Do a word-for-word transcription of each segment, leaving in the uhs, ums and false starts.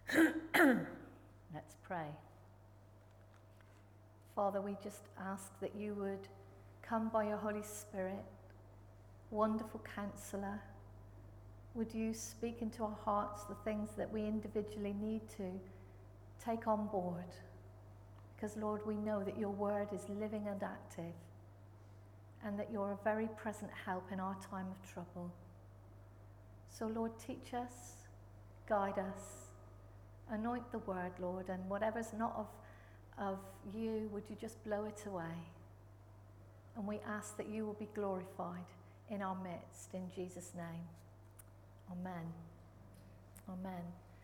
Let's pray. Father, we just ask that you would come by your Holy Spirit, wonderful counselor. Would you speak into our hearts the things that we individually need to take on board? Because, Lord, we know that your word is living and active, and that you're a very present help in our time of trouble. So, Lord, teach us, guide us, anoint the word, Lord, and whatever's not of, of you, would you just blow it away? And we ask that you will be glorified in our midst, in Jesus' name. Amen. Amen.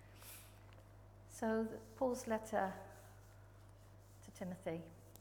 So, Paul's letter to Timothy.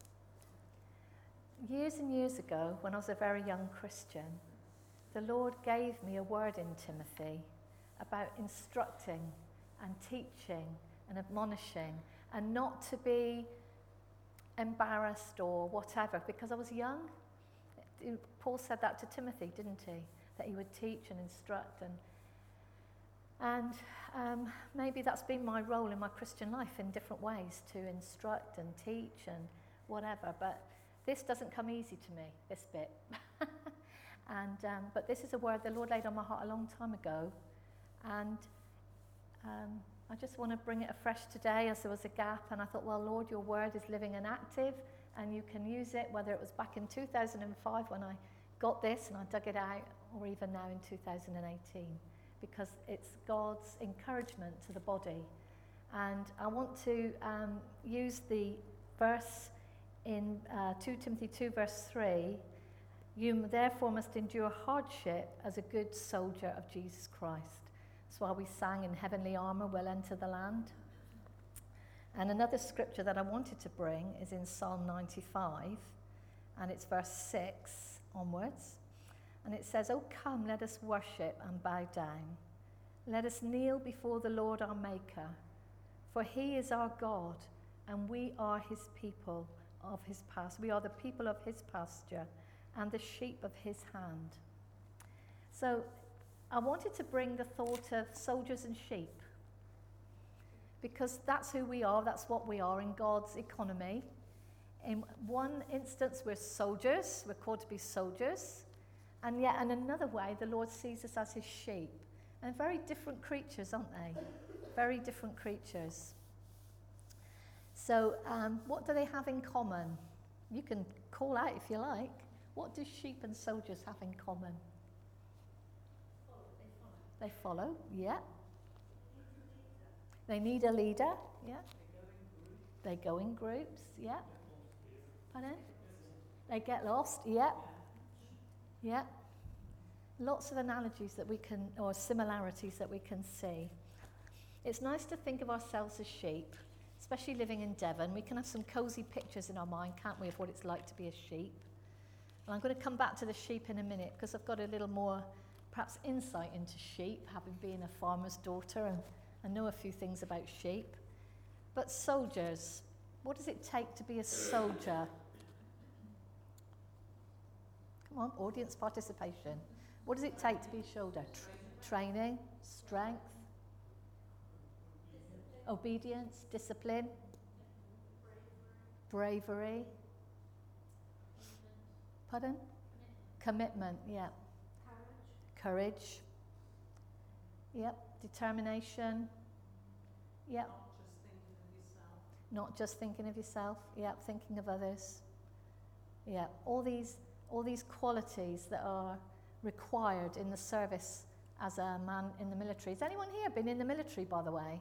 Years and years ago, when I was a very young Christian, the Lord gave me a word in Timothy about instructing and teaching and admonishing, and not to be embarrassed or whatever, because I was young. Paul said that to Timothy, didn't he? That he would teach and instruct, and and um, maybe that's been my role in my Christian life in different ways, to instruct and teach and whatever. But this doesn't come easy to me, this bit. and um, but this is a word the Lord laid on my heart a long time ago, and um, I just want to bring it afresh today, as there was a gap, and I thought, well, Lord, your word is living and active, and you can use it, whether it was back in two thousand five when I got this and I dug it out, or even now in two thousand eighteen, because it's God's encouragement to the body. And I want to um, use the verse in uh, Second Timothy two, verse three. You therefore must endure hardship as a good soldier of Jesus Christ. That's why we sang, in heavenly armour we'll enter the land. And another scripture that I wanted to bring is in Psalm ninety-five, and it's verse six onwards. And it says, "O come, let us worship and bow down. Let us kneel before the Lord our Maker. For he is our God, and we are his people of his past. We are the people of his pasture, and the sheep of his hand." So I wanted to bring the thought of soldiers and sheep, because that's who we are, that's what we are in God's economy. In one instance, we're soldiers, we're called to be soldiers, and yet in another way, the Lord sees us as his sheep. And very different creatures, aren't they? Very different creatures. So um, what do they have in common? You can call out if you like. What do sheep and soldiers have in common? They follow, yeah. They need a leader, yeah. They go in groups, yeah. Pardon? They get lost, yeah. Yeah. Lots of analogies that we can, or similarities that we can see. It's nice to think of ourselves as sheep, especially living in Devon. We can have some cosy pictures in our mind, can't we, of what it's like to be a sheep. And I'm going to come back to the sheep in a minute, because I've got a little more perhaps insight into sheep, having been a farmer's daughter, and I know a few things about sheep. But soldiers, what does it take to be a soldier? Come on, audience participation. What does it take to be a soldier? Tra- training, strength, obedience, discipline, bravery. Pardon? Commitment, yeah. Courage. Yep. Determination. Yep. Not just thinking of yourself. Yep. Thinking of others. Yeah. All these, all these qualities that are required in the service as a man in the military. Has anyone here been in the military, by the way?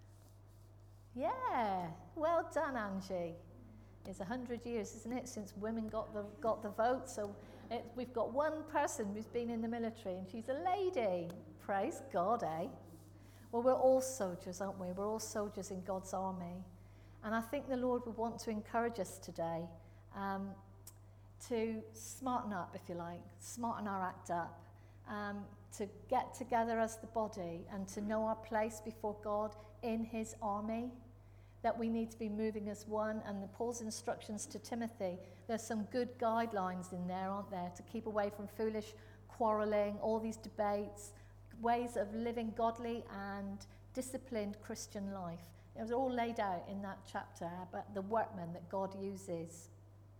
Yeah. Well done, Angie. It's a hundred years, isn't it, since women got the got the vote? So it, we've got one person who's been in the military, and she's a lady. Praise God, eh? Well, we're all soldiers, aren't we? We're all soldiers in God's army. And I think the Lord would want to encourage us today um, to smarten up, if you like, smarten our act up, um, to get together as the body and to know our place before God in his army, that we need to be moving as one. And the Paul's instructions to Timothy, there's some good guidelines in there, aren't there, to keep away from foolish quarrelling, all these debates, ways of living godly and disciplined Christian life. It was all laid out in that chapter about the workmen that God uses.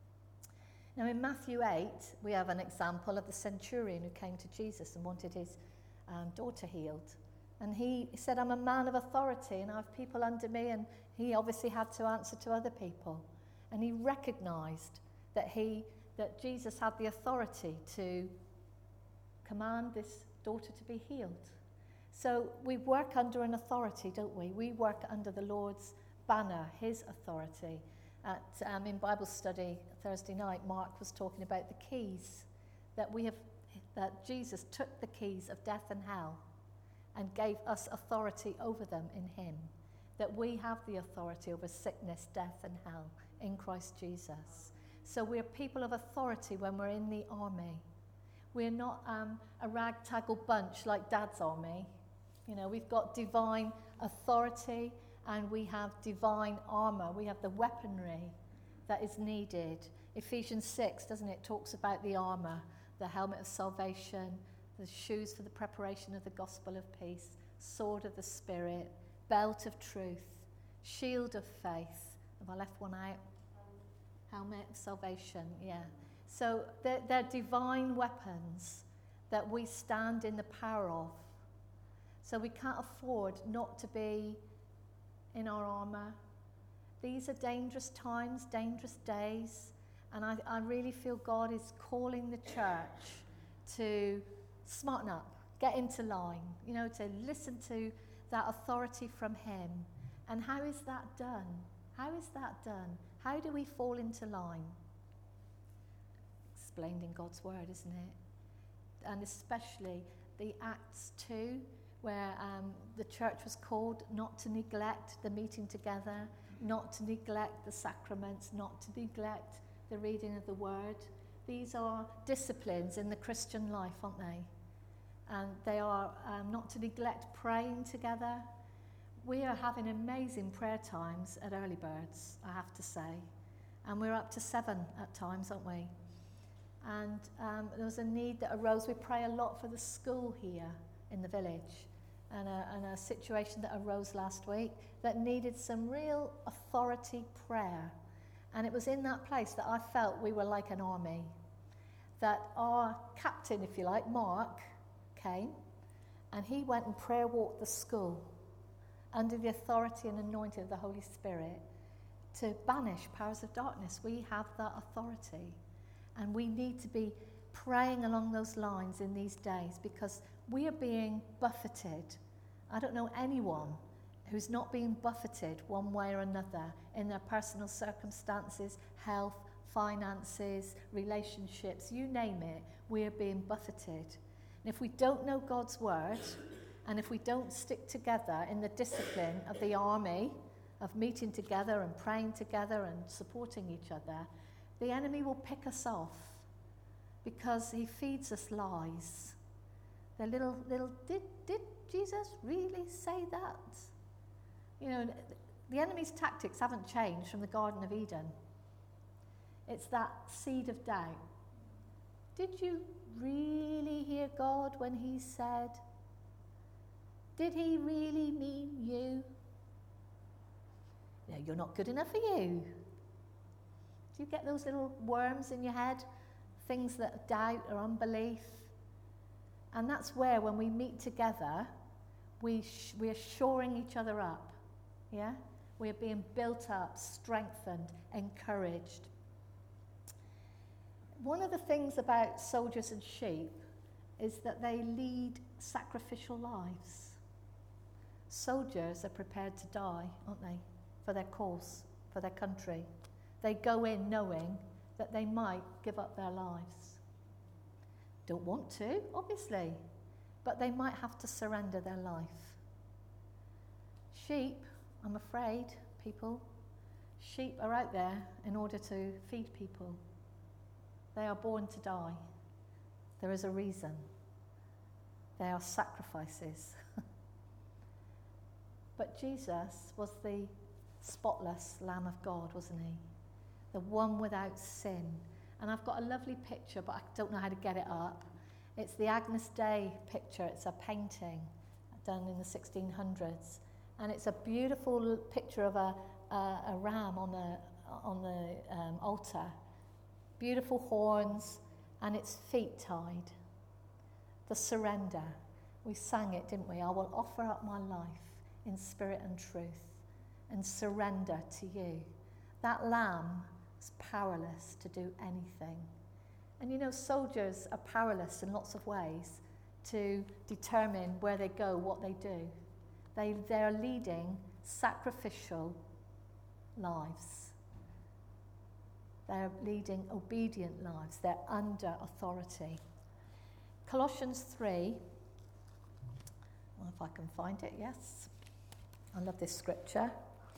Now in Matthew eight, we have an example of the centurion who came to Jesus and wanted his um, daughter healed. And he said, I'm a man of authority and I have people under me, and he obviously had to answer to other people. And he recognized that he that Jesus had the authority to command this daughter to be healed. So we work under an authority, don't we? We work under the Lord's banner, his authority. At, um, in Bible study Thursday night, Mark was talking about the keys, that we have, that Jesus took the keys of death and hell and gave us authority over them in him, that we have the authority over sickness, death and hell in Christ Jesus. So we're people of authority when we're in the army. We're not um, a ragtaggle bunch like Dad's army. You know, we've got divine authority and we have divine armour. We have the weaponry that is needed. Ephesians six, doesn't it, talks about the armour, the helmet of salvation, the shoes for the preparation of the gospel of peace, sword of the Spirit, belt of truth, shield of faith. Have I left one out? Helmet of salvation, yeah. So they're, they're divine weapons that we stand in the power of. So we can't afford not to be in our armour. These are dangerous times, dangerous days, and I, I really feel God is calling the church to smarten up, get into line, you know, to listen to that authority from him. And how is that done? How is that done? How do we fall into line? Explained in God's word, isn't it? And especially the Acts two, where um, the church was called not to neglect the meeting together, not to neglect the sacraments, not to neglect the reading of the word. These are disciplines in the Christian life, aren't they? And they are um, not to neglect praying together. We are having amazing prayer times at Early Birds, I have to say. And we're up to seven at times, aren't we? And um, there was a need that arose. We pray a lot for the school here in the village, and a, and a situation that arose last week that needed some real authority prayer. And it was in that place that I felt we were like an army, that our captain, if you like, Mark, came, and he went and prayer walked the school under the authority and anointing of the Holy Spirit to banish powers of darkness. We have that authority, and we need to be praying along those lines in these days, because we are being buffeted. I don't know anyone who's not being buffeted one way or another in their personal circumstances, health, finances, relationships, you name it, we are being buffeted. And if we don't know God's word, and if we don't stick together in the discipline of the army, of meeting together and praying together and supporting each other, the enemy will pick us off, because he feeds us lies. The little, little, did, did Jesus really say that? You know, the enemy's tactics haven't changed from the Garden of Eden. It's that seed of doubt. Did you really hear God when he said? Did he really mean you? No, you're not good enough for you. Do you get those little worms in your head? Things that doubt or unbelief? And that's where, when we meet together, we sh- we are shoring each other up. Yeah? We are being built up, strengthened, encouraged. One of the things about soldiers and sheep is that they lead sacrificial lives. Soldiers are prepared to die, aren't they, for their cause, for their country. They go in knowing that they might give up their lives. Don't want to, obviously, but they might have to surrender their life. Sheep, I'm afraid, people, sheep are out there in order to feed people. They are born to die. There is a reason. They are sacrifices. But Jesus was the spotless Lamb of God, wasn't he? The one without sin. And I've got a lovely picture, but I don't know how to get it up. It's the Agnus Dei picture. It's a painting done in the sixteen hundreds. And it's a beautiful picture of a, a, a ram on the, on the um, altar. Beautiful horns and its feet tied. The surrender. We sang it, didn't we? I will offer up my life in spirit and truth and surrender to you. That lamb is powerless to do anything. And you know, soldiers are powerless in lots of ways to determine where they go, what they do. They, they're leading sacrificial lives. They're leading obedient lives. They're under authority. Colossians three, well, if I can find it, yes. I love this scripture.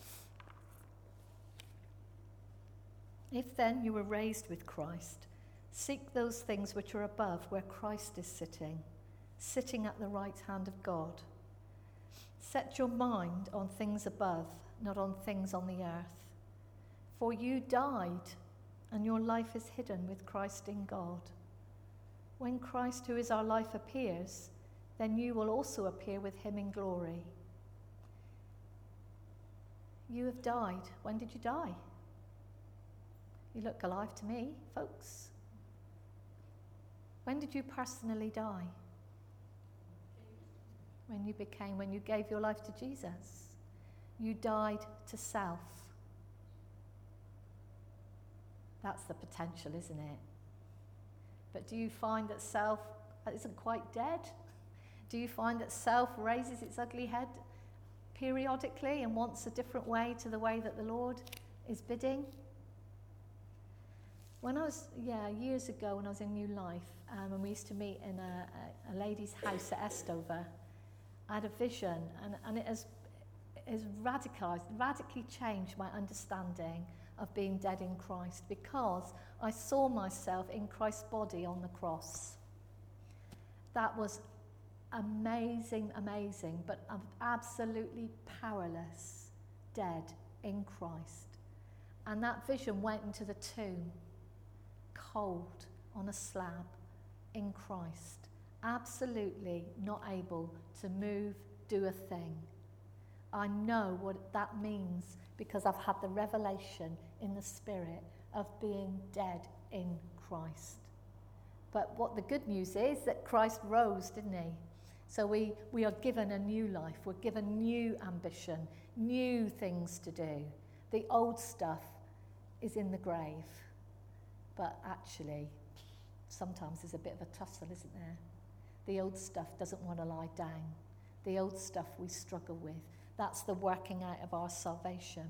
If then you were raised with Christ, seek those things which are above, where Christ is sitting, sitting at the right hand of God. Set your mind on things above, not on things on the earth. For you died, and your life is hidden with Christ in God. When Christ, who is our life, appears, then you will also appear with him in glory. You have died. When did you die? You look alive to me, folks. When did you personally die? When you became, when you gave your life to Jesus. You died to self. That's the potential, isn't it? But do you find that self isn't quite dead? Do you find that self raises its ugly head periodically and wants a different way to the way that the Lord is bidding? When I was, yeah, years ago when I was in New Life, um, and we used to meet in a, a, a lady's house at Estover, I had a vision, and, and it has, it has radicalized, radically changed my understanding of being dead in Christ, because I saw myself in Christ's body on the cross. That was amazing, amazing, but I'm absolutely powerless, dead in Christ. And that vision went into the tomb, cold on a slab in Christ, absolutely not able to move, do a thing. I know what that means because I've had the revelation in the Spirit of being dead in Christ. But what the good news is that Christ rose, didn't he? So we, we are given a new life. We're given new ambition, new things to do. The old stuff is in the grave. But actually, sometimes there's a bit of a tussle, isn't there? The old stuff doesn't want to lie down. The old stuff we struggle with. That's the working out of our salvation.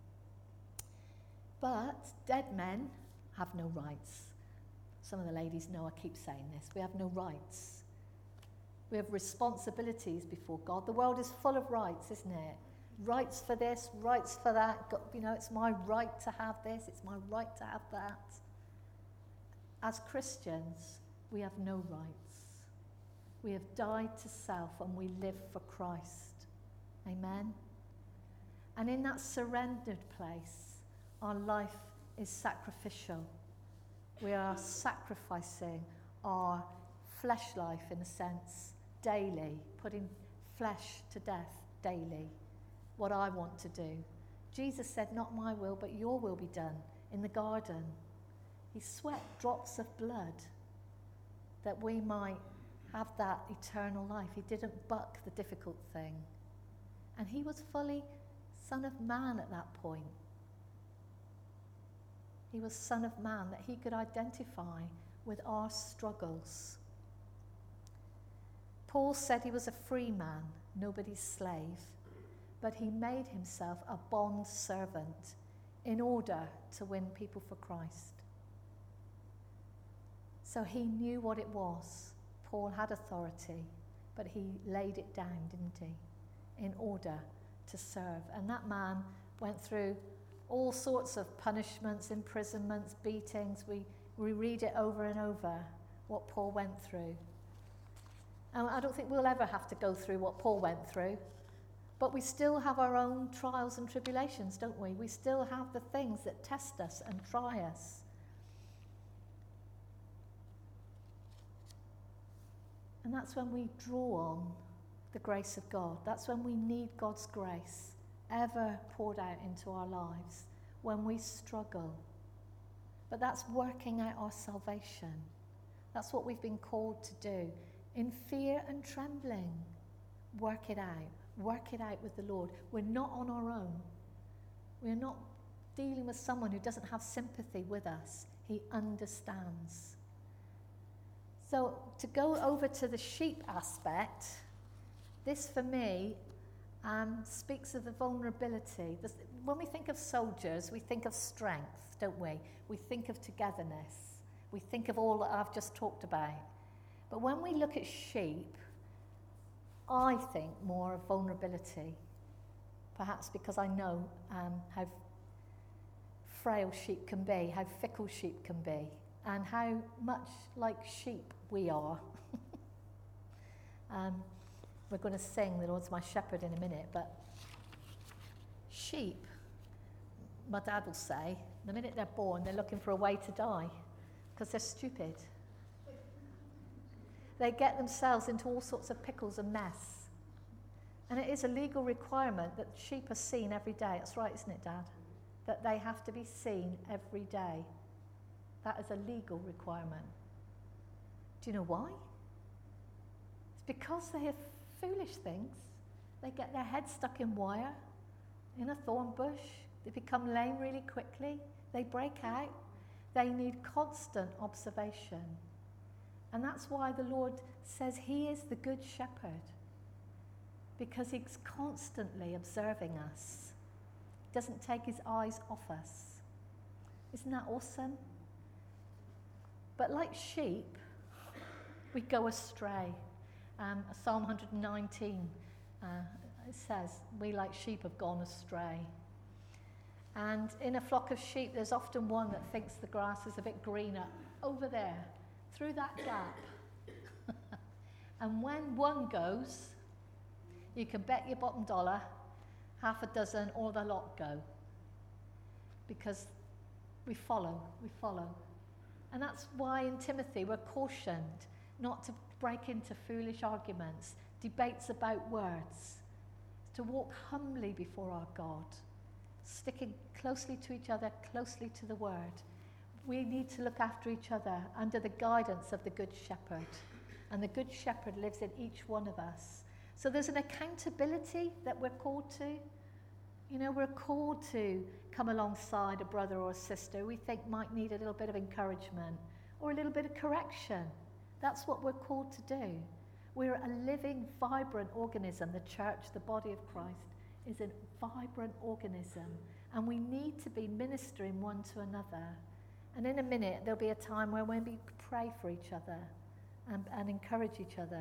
But dead men have no rights. Some of the ladies know I keep saying this. We have no rights. We have responsibilities before God. The world is full of rights, isn't it? Rights for this, rights for that. God, you know, it's my right to have this. It's my right to have that. As Christians, we have no rights. We have died to self and we live for Christ. Amen? And in that surrendered place, our life is sacrificial. We are sacrificing our flesh life, in a sense, daily, putting flesh to death daily, what I want to do. Jesus said, not my will, but your will be done in the garden. He sweat drops of blood that we might have that eternal life. He didn't buck the difficult thing. And he was fully Son of Man at that point. He was Son of Man, that he could identify with our struggles. Paul said he was a free man, nobody's slave, but he made himself a bond servant in order to win people for Christ. So he knew what it was. Paul had authority, but he laid it down, didn't he, in order to serve. And that man went through all sorts of punishments, imprisonments, beatings. We, we read it over and over, what Paul went through. And I don't think we'll ever have to go through what Paul went through, but we still have our own trials and tribulations, don't we? We still have the things that test us and try us. And that's when we draw on the grace of God. That's when we need God's grace ever poured out into our lives, when we struggle. But that's working out our salvation. That's what we've been called to do. In fear and trembling, work it out. Work it out with the Lord. We're not on our own. We're not dealing with someone who doesn't have sympathy with us. He understands. So to go over to the sheep aspect, this for me um, speaks of the vulnerability. This, when we think of soldiers, we think of strength, don't we? We think of togetherness. We think of all that I've just talked about. But when we look at sheep, I think more of vulnerability. Perhaps because I know um, how frail sheep can be, how fickle sheep can be, and how much like sheep we are. um, we're going to sing "The Lord's My Shepherd" in a minute, but sheep, my dad will say, the minute they're born, they're looking for a way to die because they're stupid. They get themselves into all sorts of pickles and mess. And it is a legal requirement that sheep are seen every day. That's right, isn't it, Dad? That they have to be seen every day. That is a legal requirement. Do you know why? It's because they have foolish things. They get their head stuck in wire, in a thorn bush. They become lame really quickly. They break out. They need constant observation. And that's why the Lord says he is the good shepherd, because he's constantly observing us. He doesn't take his eyes off us. Isn't that awesome? But like sheep, we go astray. Um, Psalm one nineteen, uh, it says, we like sheep have gone astray. And in a flock of sheep, there's often one that thinks the grass is a bit greener over there, through that gap. And when one goes, you can bet your bottom dollar half a dozen or the lot go. Because we follow, we follow. And that's why in Timothy we're cautioned not to break into foolish arguments, debates about words, to walk humbly before our God, sticking closely to each other, closely to the word. We need to look after each other under the guidance of the Good Shepherd. And the Good Shepherd lives in each one of us. So there's an accountability that we're called to. You know, we're called to come alongside a brother or a sister we think might need a little bit of encouragement or a little bit of correction. That's what we're called to do. We're a living, vibrant organism. The church, the body of Christ, is a vibrant organism. And we need to be ministering one to another. And in a minute, there'll be a time where we pray for each other and, and encourage each other.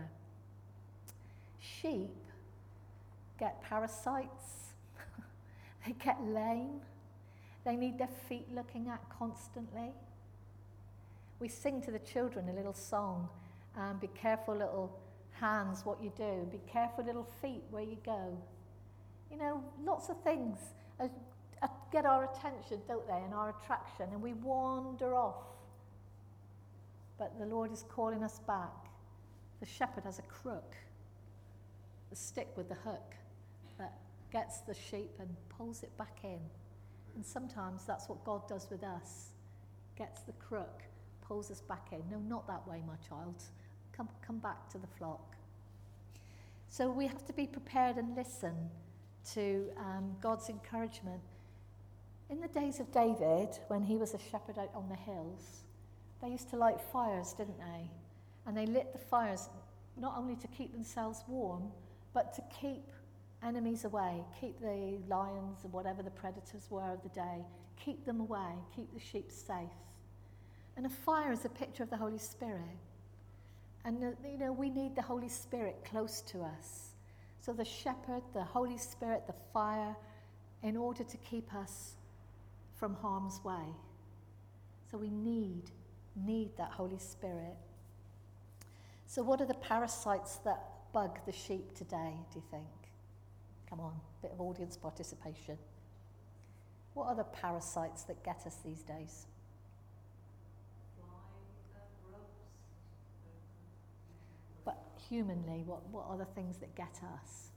Sheep get parasites. They get lame. They need their feet looking at constantly. We sing to the children a little song, um, be careful little hands what you do, be careful little feet where you go. You know, lots of things uh, uh, get our attention, don't they, and our attraction, and we wander off. But the Lord is calling us back. The shepherd has a crook, the stick with the hook that gets the sheep and pulls it back in. And sometimes that's what God does with us. Gets the crook, pulls us back in. No, not that way, my child. Come, come back to the flock. So we have to be prepared and listen to um, God's encouragement. In the days of David, when he was a shepherd out on the hills, they used to light fires, didn't they? And they lit the fires not only to keep themselves warm, but to keep enemies away, keep the lions and whatever the predators were of the day, keep them away, keep the sheep safe. And a fire is a picture of the Holy Spirit. And, uh, you know, we need the Holy Spirit close to us. So the shepherd, the Holy Spirit, the fire, in order to keep us from harm's way. So we need, need that Holy Spirit. So what are the parasites that bug the sheep today, do you think? Come on, bit of audience participation. What are the parasites that get us these days? But humanly, what, what are the things that get us?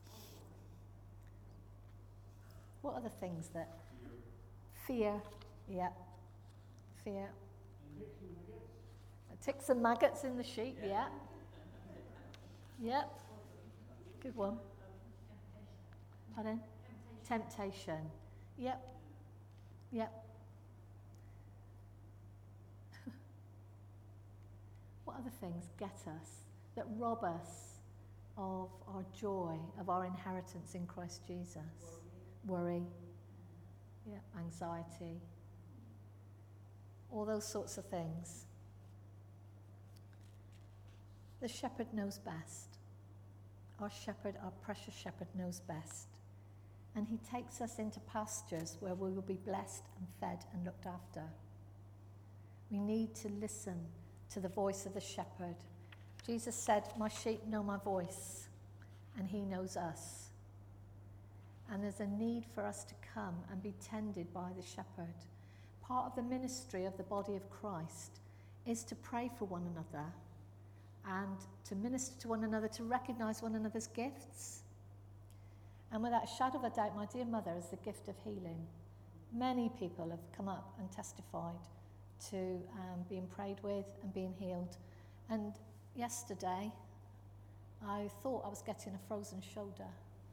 What are the things that... Fear. Fear, yeah. Fear. Ticks and maggots in the sheep, yeah. Yep. Good one. Pardon? Temptation. Temptation. Yep. Yep. What other things get us, that rob us of our joy, of our inheritance in Christ Jesus? Worry. Worry. Yep. Anxiety. All those sorts of things. The shepherd knows best. Our shepherd, our precious shepherd, knows best. And he takes us into pastures where we will be blessed and fed and looked after. We need to listen to the voice of the shepherd. Jesus said, "My sheep know my voice," and he knows us. And there's a need for us to come and be tended by the shepherd. Part of the ministry of the body of Christ is to pray for one another and to minister to one another, to recognize one another's gifts. And without a shadow of a doubt, my dear mother is the gift of healing. Many people have come up and testified to um, being prayed with and being healed. And yesterday, I thought I was getting a frozen shoulder.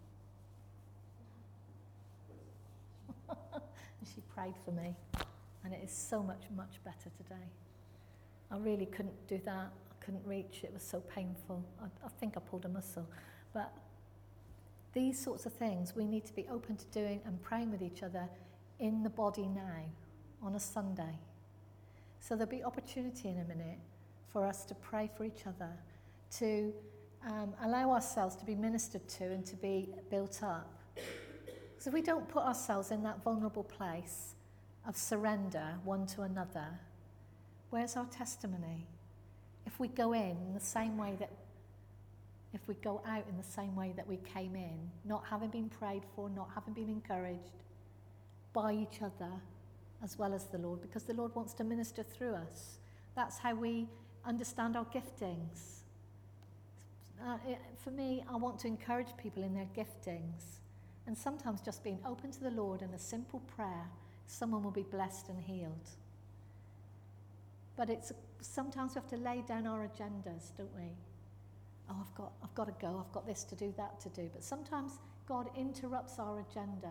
And she prayed for me. And it is so much, much better today. I really couldn't do that. I couldn't reach. It was so painful. I, I think I pulled a muscle. But these sorts of things we need to be open to doing and praying with each other in the body now, on a Sunday. So there'll be opportunity in a minute for us to pray for each other, to um, allow ourselves to be ministered to and to be built up. So if we don't put ourselves in that vulnerable place of surrender one to another, where's our testimony? If we go in in the same way that, if we go out in the same way that we came in, not having been prayed for, not having been encouraged by each other as well as the Lord, because the Lord wants to minister through us. That's how we understand our giftings. Uh, it, for me, I want to encourage people in their giftings, and sometimes just being open to the Lord in a simple prayer, someone will be blessed and healed. But it's sometimes we have to lay down our agendas, don't we? Oh, I've got, I've got to go, I've got this to do, that to do. But sometimes God interrupts our agenda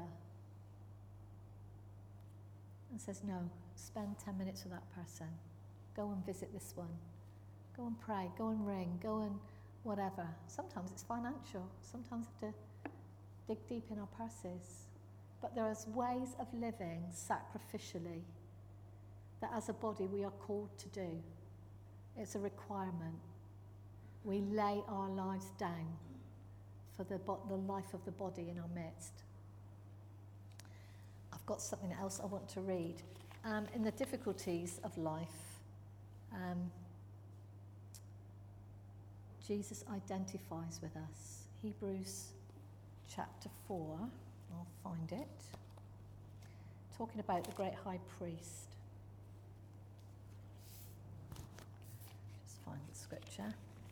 and says, no, spend ten minutes with that person. Go and visit this one. Go and pray, go and ring, go and whatever. Sometimes it's financial. Sometimes we have to dig deep in our purses. But there is ways of living sacrificially that as a body we are called to do. It's a requirement. We lay our lives down for the, bo- the life of the body in our midst. I've got something else I want to read. Um, in the difficulties of life, um, Jesus identifies with us. Hebrews chapter four, I'll find it. Talking about the great high priest. Just find the scripture.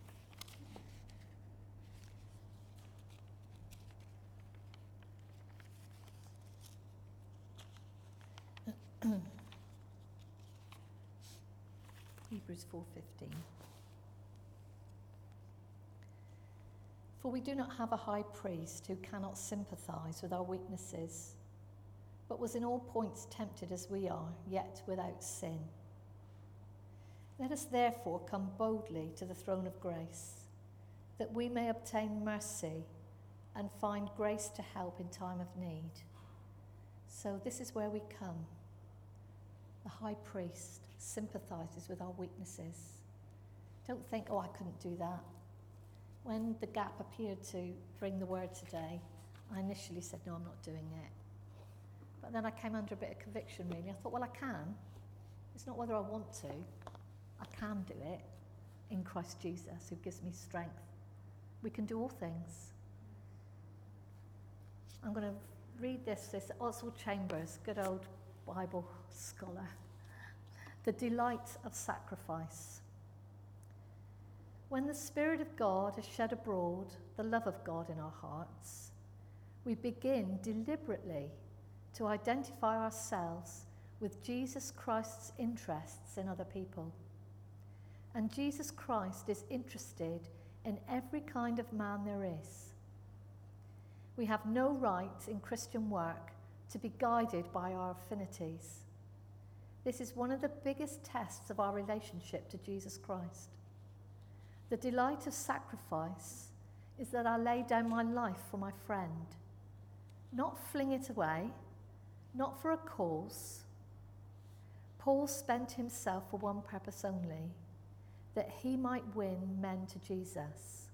Hebrews four fifteen. For we do not have a high priest who cannot sympathize with our weaknesses, but was in all points tempted as we are, yet without sin. Let us therefore come boldly to the throne of grace, that we may obtain mercy and find grace to help in time of need. So this is where we come. The high priest sympathizes with our weaknesses. Don't think, oh, I couldn't do that. When the gap appeared to bring the word today, I initially said, no, I'm not doing it. But then I came under a bit of conviction, really. I thought, well, I can. It's not whether I want to. I can do it in Christ Jesus, who gives me strength. We can do all things. I'm going to read this, this Oswald Chambers, good old Bible scholar. The delight of sacrifice. When the Spirit of God has shed abroad the love of God in our hearts, we begin deliberately to identify ourselves with Jesus Christ's interests in other people. And Jesus Christ is interested in every kind of man there is. We have no right in Christian work to be guided by our affinities. This is one of the biggest tests of our relationship to Jesus Christ. The delight of sacrifice is that I lay down my life for my friend, not fling it away, not for a cause. Paul spent himself for one purpose only, that he might win men to Jesus.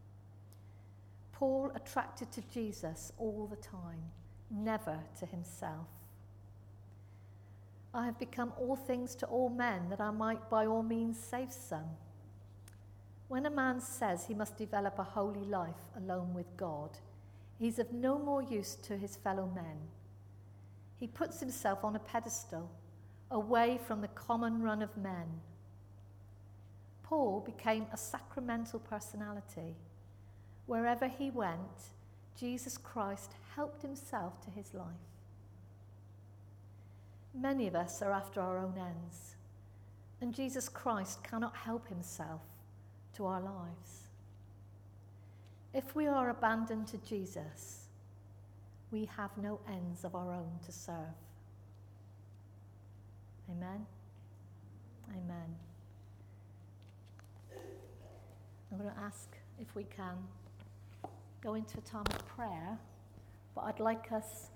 Paul attracted to Jesus all the time, never to himself. I have become all things to all men, that I might by all means save some. When a man says he must develop a holy life alone with God, he's of no more use to his fellow men. He puts himself on a pedestal, away from the common run of men. Paul became a sacramental personality. Wherever he went, Jesus Christ helped himself to his life. Many of us are after our own ends, and Jesus Christ cannot help himself to our lives. If we are abandoned to Jesus, we have no ends of our own to serve. Amen? Amen. I'm going to ask if we can go into a time of prayer, but I'd like us